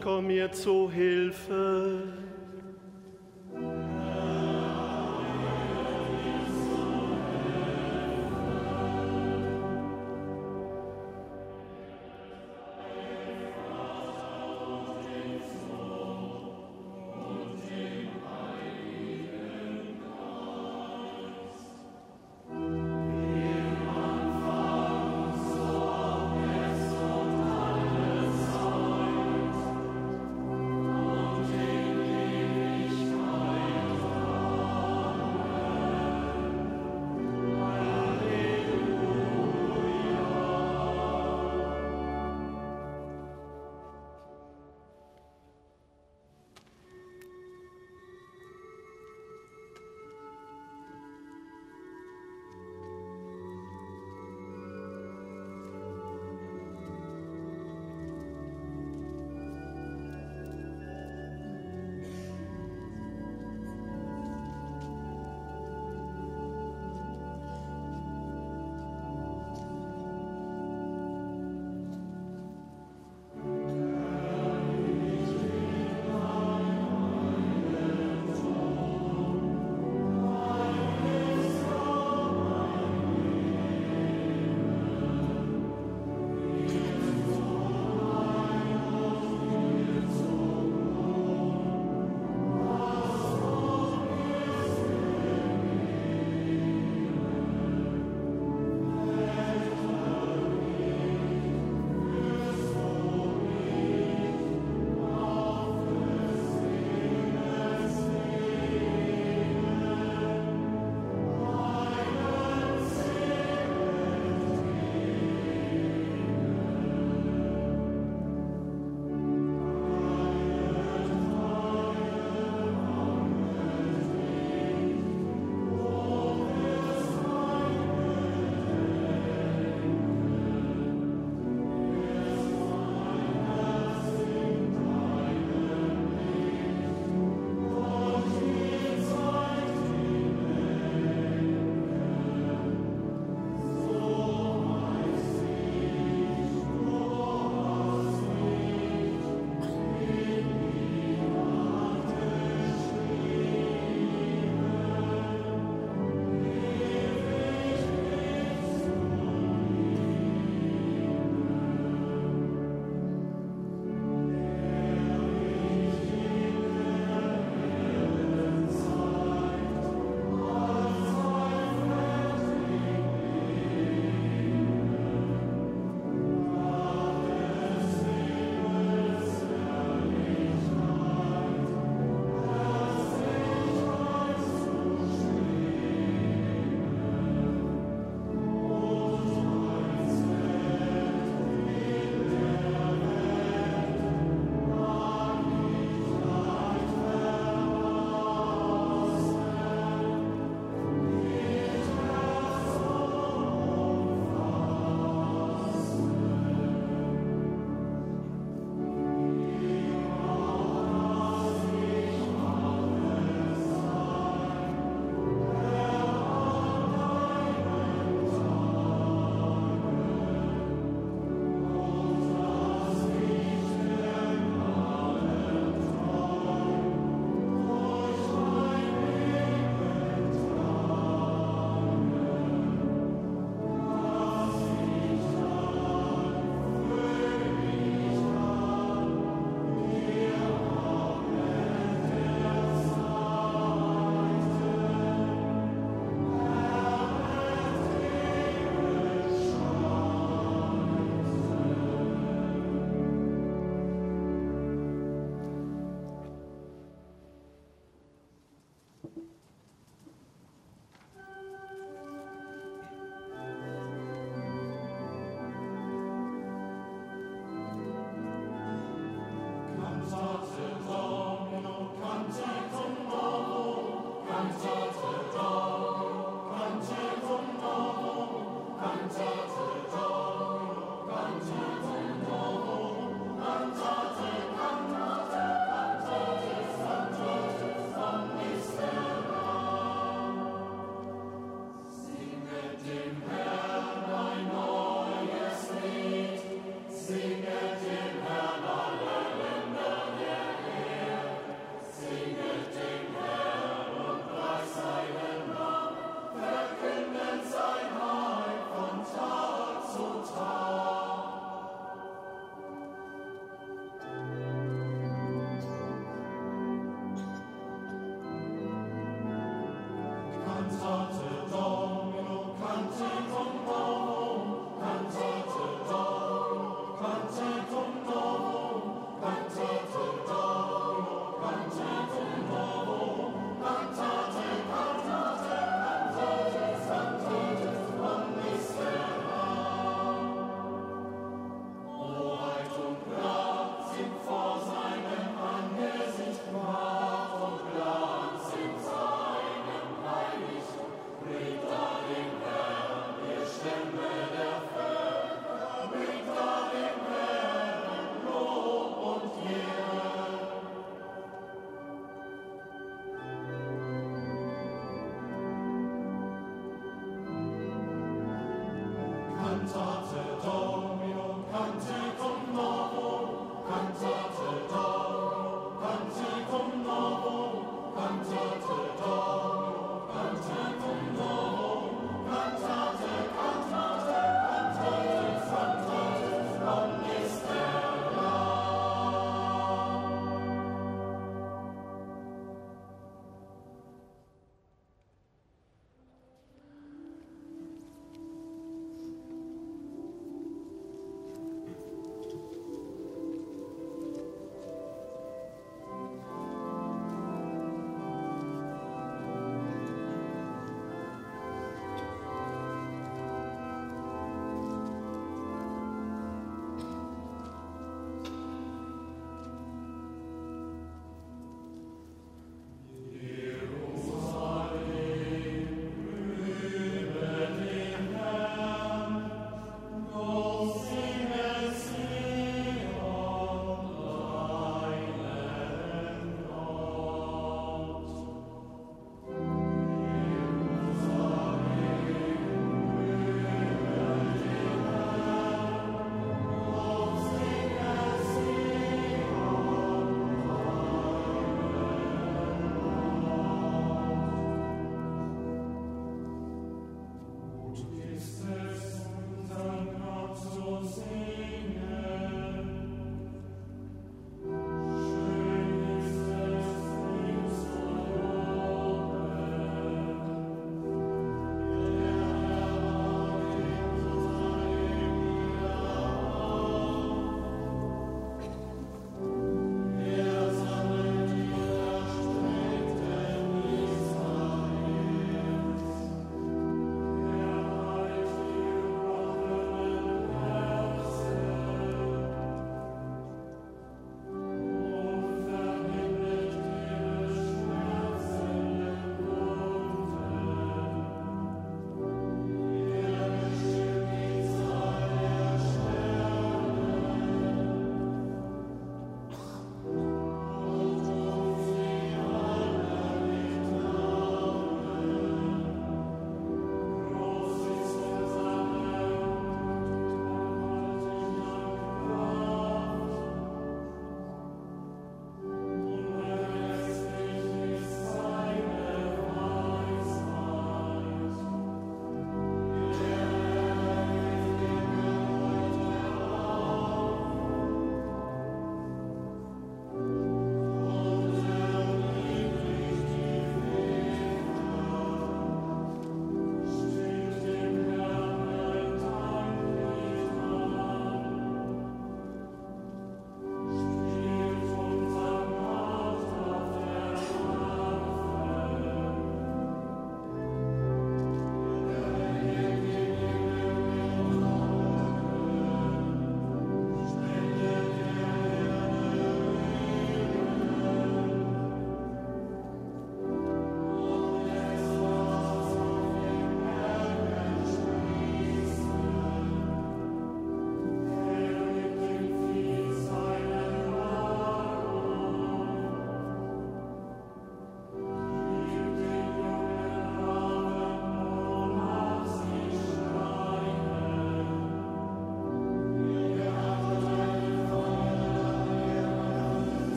komm mir zu Hilfe. Und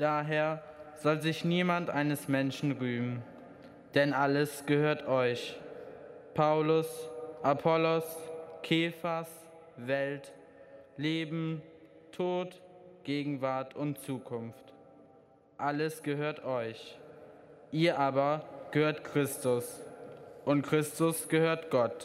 Daher soll sich niemand eines Menschen rühmen, denn alles gehört euch. Paulus, Apollos, Kephas, Welt, Leben, Tod, Gegenwart und Zukunft. Alles gehört euch. Ihr aber gehört Christus und Christus gehört Gott.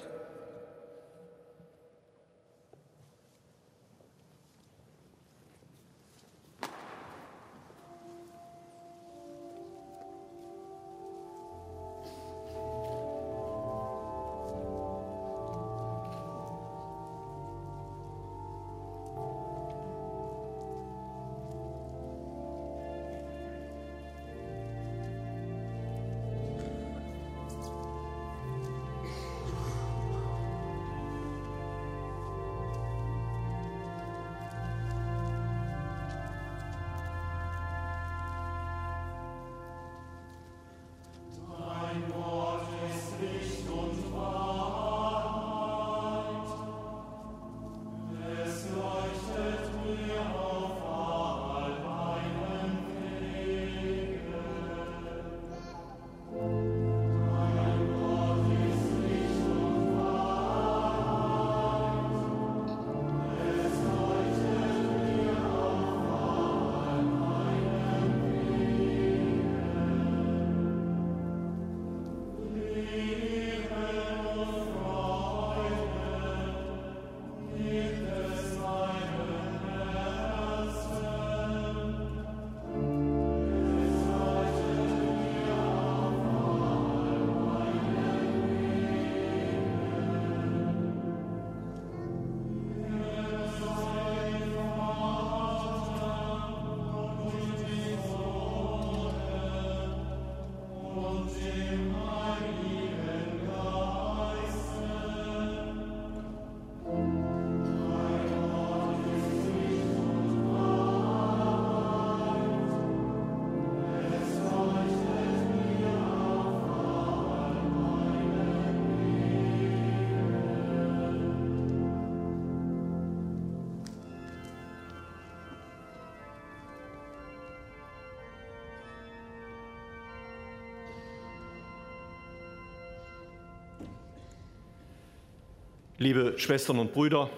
Liebe Schwestern und Brüder,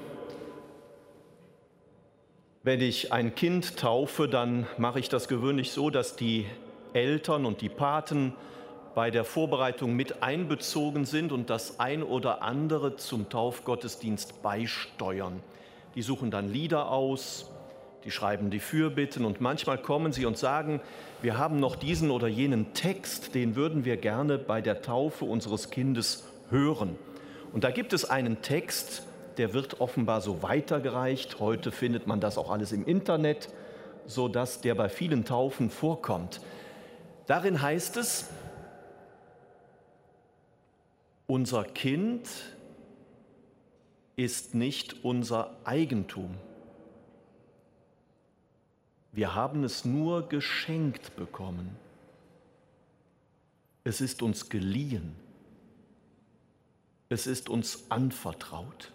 wenn ich ein Kind taufe, dann mache ich das gewöhnlich so, dass die Eltern und die Paten bei der Vorbereitung mit einbezogen sind und das ein oder andere zum Taufgottesdienst beisteuern. Die suchen dann Lieder aus, die schreiben die Fürbitten und manchmal kommen sie und sagen, wir haben noch diesen oder jenen Text, den würden wir gerne bei der Taufe unseres Kindes hören. Und da gibt es einen Text, der wird offenbar so weitergereicht. Heute findet man das auch alles im Internet, sodass der bei vielen Taufen vorkommt. Darin heißt es, unser Kind ist nicht unser Eigentum. Wir haben es nur geschenkt bekommen. Es ist uns geliehen. Es ist uns anvertraut.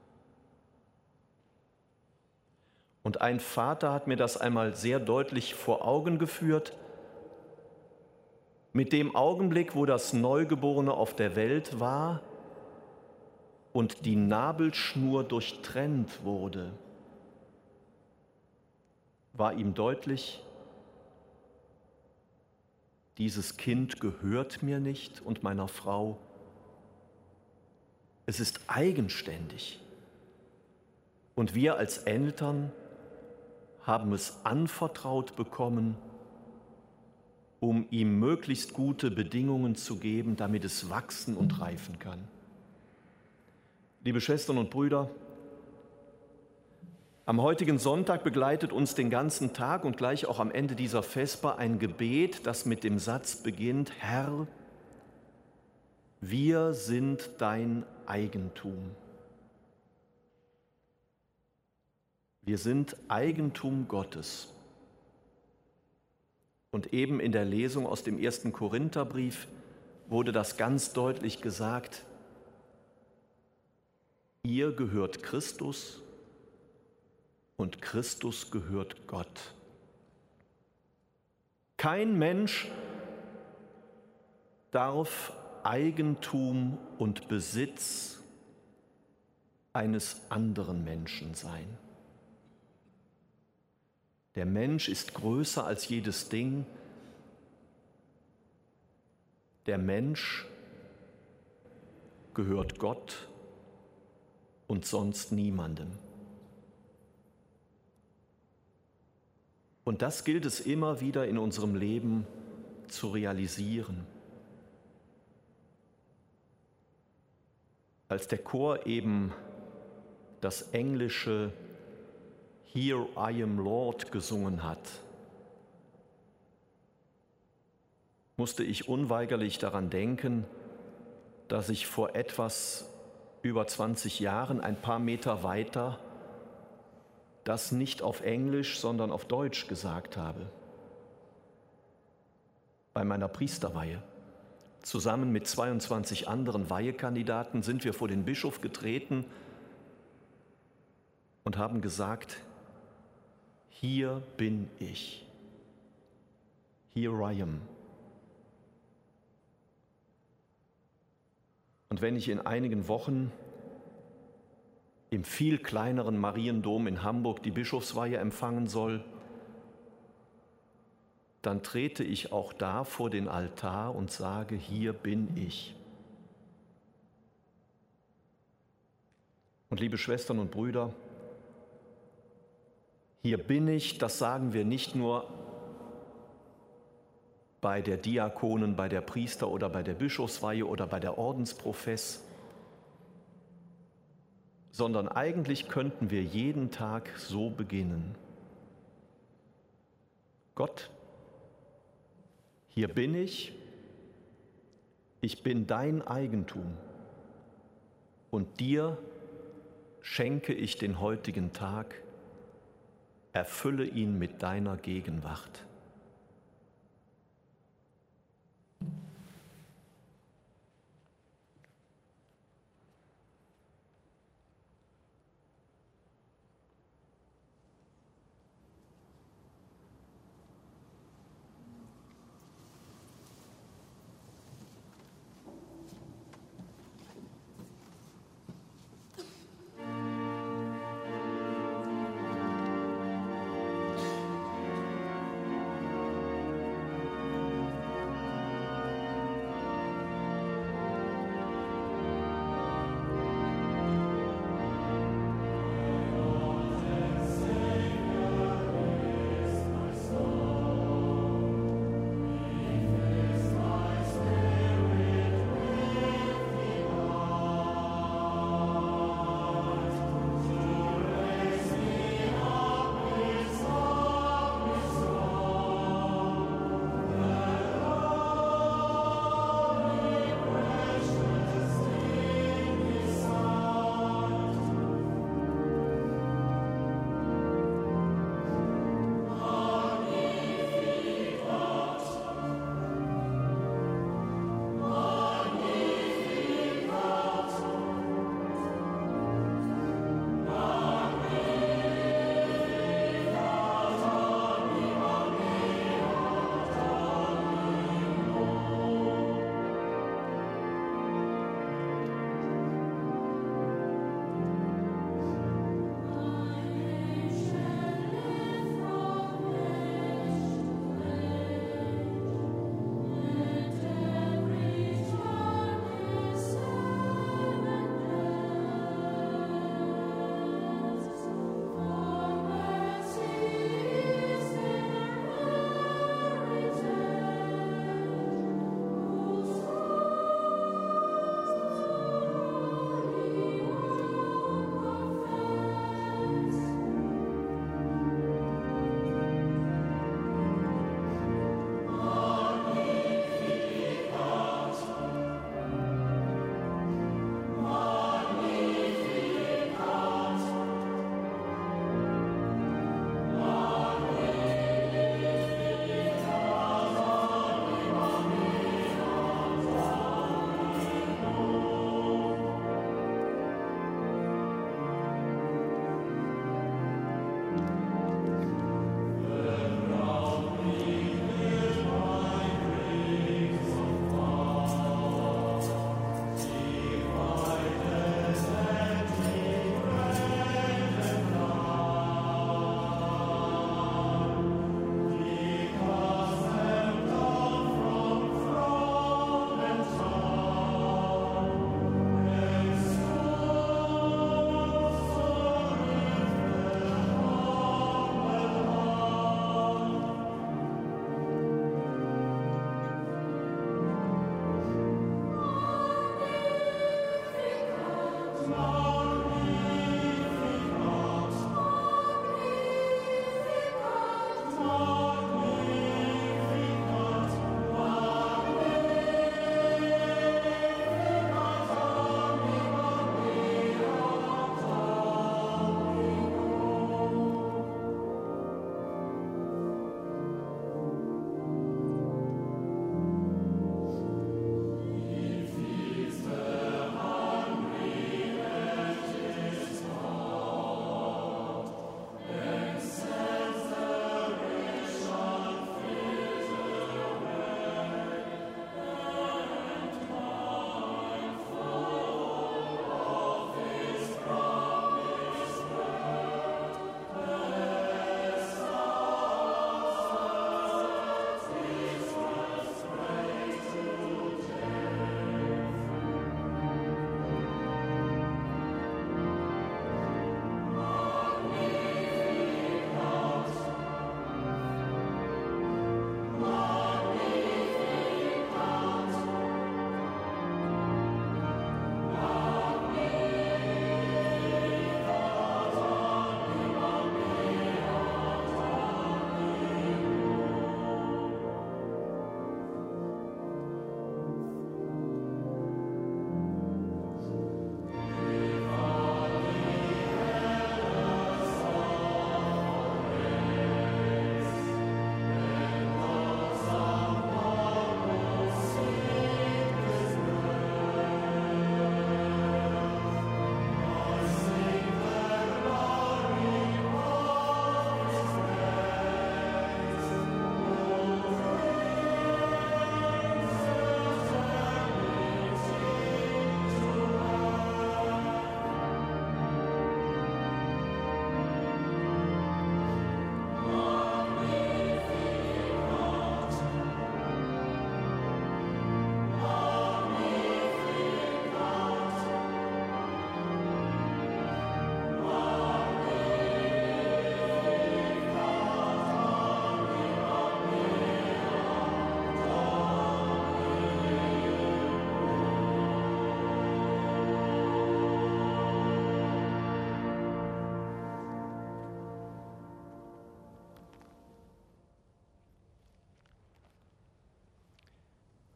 Und ein Vater hat mir das einmal sehr deutlich vor Augen geführt. Mit dem Augenblick, wo das Neugeborene auf der Welt war und die Nabelschnur durchtrennt wurde, war ihm deutlich, dieses Kind gehört mir nicht und meiner Frau. Es ist eigenständig. Und wir als Eltern haben es anvertraut bekommen, um ihm möglichst gute Bedingungen zu geben, damit es wachsen und reifen kann. Liebe Schwestern und Brüder, am heutigen Sonntag begleitet uns den ganzen Tag und gleich auch am Ende dieser Vesper ein Gebet, das mit dem Satz beginnt, Herr, wir sind dein Eigentum. Wir sind Eigentum Gottes. Und eben in der Lesung aus dem 1. Korintherbrief wurde das ganz deutlich gesagt, ihr gehört Christus und Christus gehört Gott. Kein Mensch darf Eigentum und Besitz eines anderen Menschen sein. Der Mensch ist größer als jedes Ding. Der Mensch gehört Gott und sonst niemandem. Und das gilt es immer wieder in unserem Leben zu realisieren. Als der Chor eben das englische Here I am Lord gesungen hat, musste ich unweigerlich daran denken, dass ich vor etwas über 20 Jahren, ein paar Meter weiter, das nicht auf Englisch, sondern auf Deutsch gesagt habe. Bei meiner Priesterweihe. Zusammen mit 22 anderen Weihekandidaten sind wir vor den Bischof getreten und haben gesagt, hier bin ich. Here I am. Und wenn ich in einigen Wochen im viel kleineren Mariendom in Hamburg die Bischofsweihe empfangen soll, dann trete ich auch da vor den Altar und sage, hier bin ich. Und liebe Schwestern und Brüder, hier bin ich, das sagen wir nicht nur bei der Diakonen, bei der Priester- oder bei der Bischofsweihe oder bei der Ordensprofess, sondern eigentlich könnten wir jeden Tag so beginnen. Gott, hier bin ich bin dein Eigentum und dir schenke ich den heutigen Tag, erfülle ihn mit deiner Gegenwart.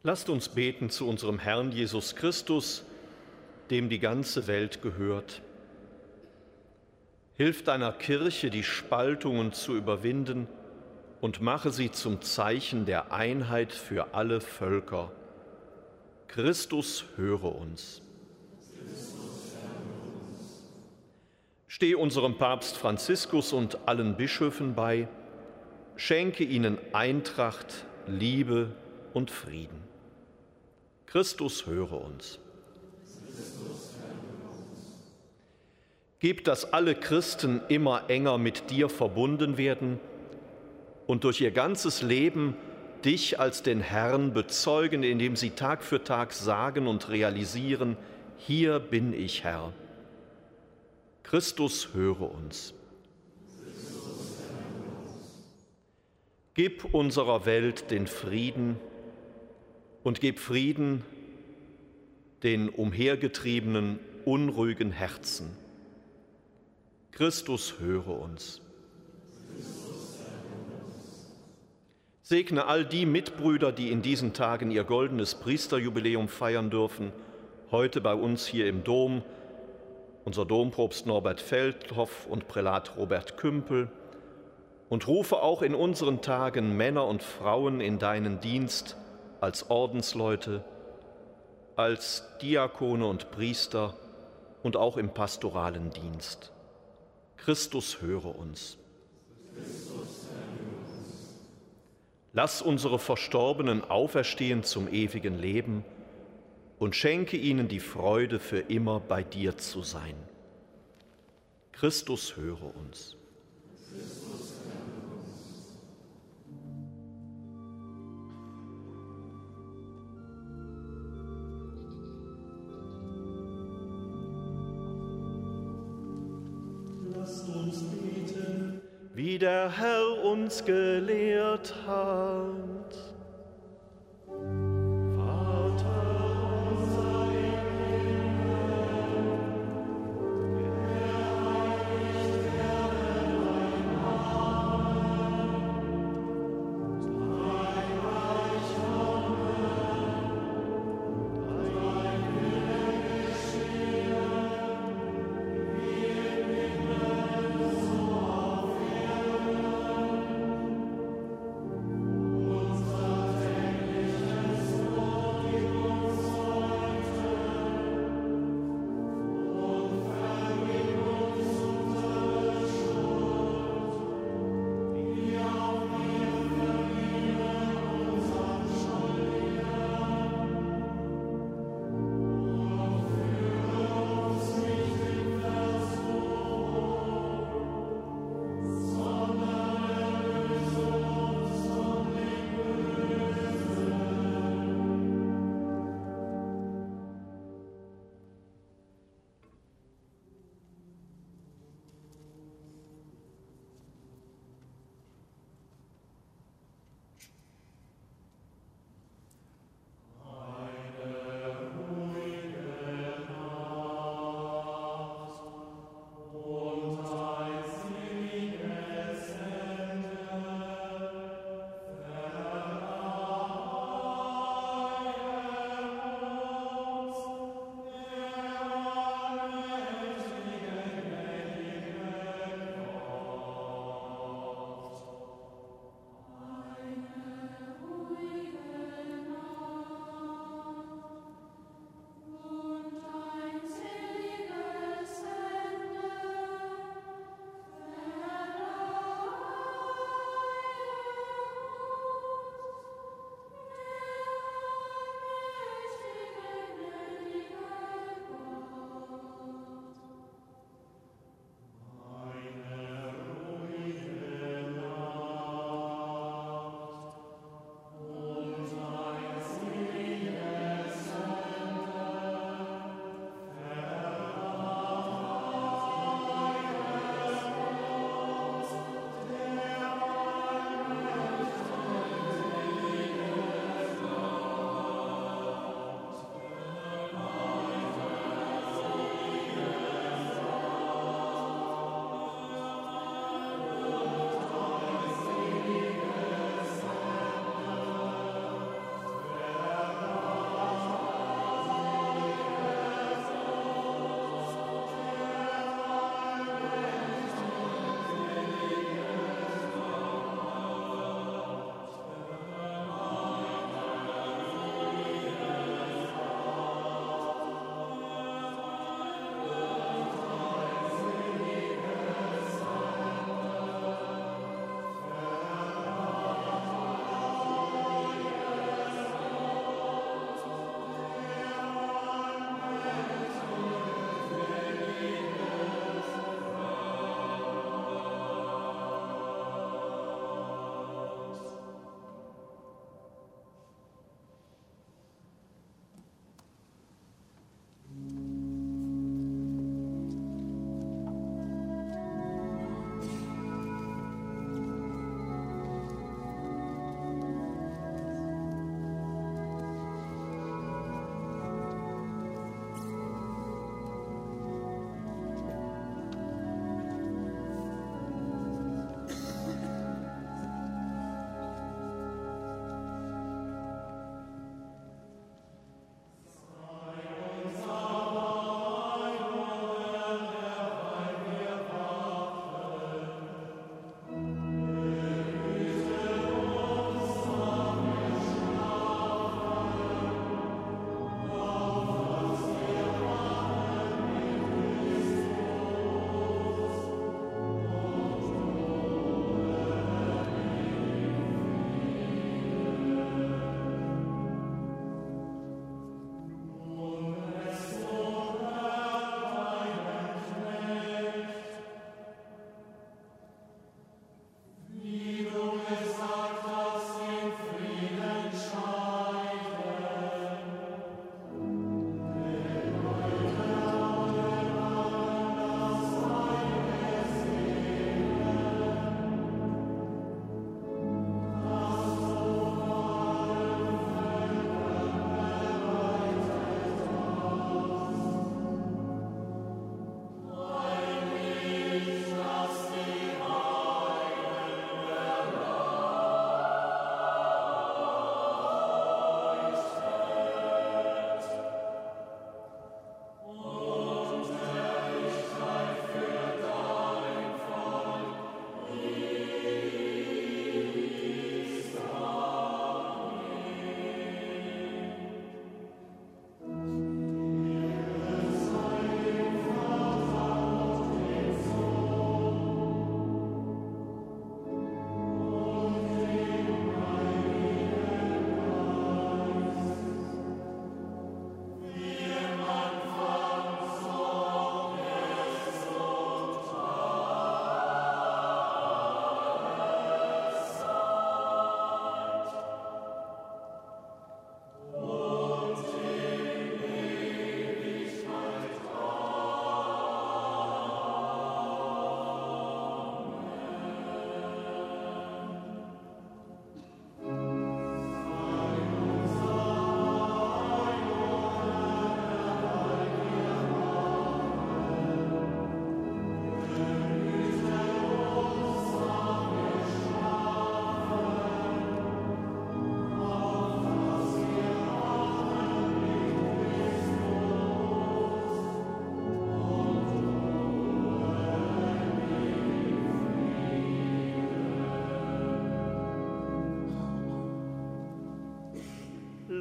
Lasst uns beten zu unserem Herrn Jesus Christus, dem die ganze Welt gehört. Hilf deiner Kirche, die Spaltungen zu überwinden und mache sie zum Zeichen der Einheit für alle Völker. Christus, höre uns. Steh unserem Papst Franziskus und allen Bischöfen bei, schenke ihnen Eintracht, Liebe und Frieden. Christus, höre uns. Gib, dass alle Christen immer enger mit dir verbunden werden und durch ihr ganzes Leben dich als den Herrn bezeugen, indem sie Tag für Tag sagen und realisieren: Hier bin ich, Herr. Christus, höre uns. Gib unserer Welt den Frieden und gib Frieden den umhergetriebenen, unruhigen Herzen. Christus, höre uns. Segne all die Mitbrüder, die in diesen Tagen ihr goldenes Priesterjubiläum feiern dürfen, heute bei uns hier im Dom, unser Dompropst Norbert Feldhoff und Prälat Robert Kümpel, und rufe auch in unseren Tagen Männer und Frauen in deinen Dienst als Ordensleute, als Diakone und Priester und auch im pastoralen Dienst. Christus, höre uns. Lass unsere Verstorbenen auferstehen zum ewigen Leben und schenke ihnen die Freude, für immer bei dir zu sein. Christus, höre uns. Lasst uns beten, wie der Herr uns gelehrt hat. Unser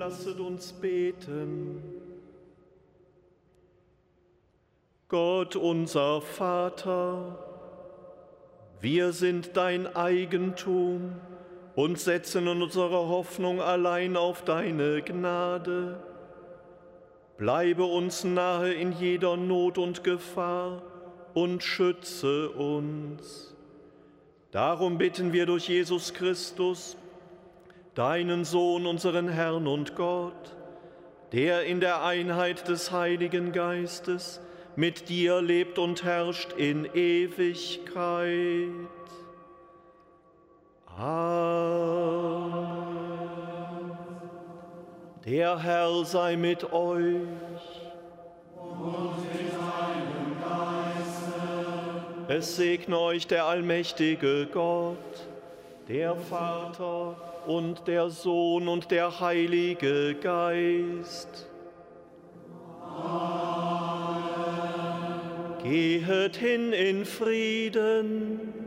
lasset uns beten. Gott, unser Vater, wir sind dein Eigentum und setzen unsere Hoffnung allein auf deine Gnade. Bleibe uns nahe in jeder Not und Gefahr und schütze uns. Darum bitten wir durch Jesus Christus, deinen Sohn, unseren Herrn und Gott, der in der Einheit des Heiligen Geistes mit dir lebt und herrscht in Ewigkeit. Amen. Der Herr sei mit euch. Und mit deinem Geiste. Es segne euch der allmächtige Gott, der Vater und der Sohn und der Heilige Geist. Amen. Gehet hin in Frieden.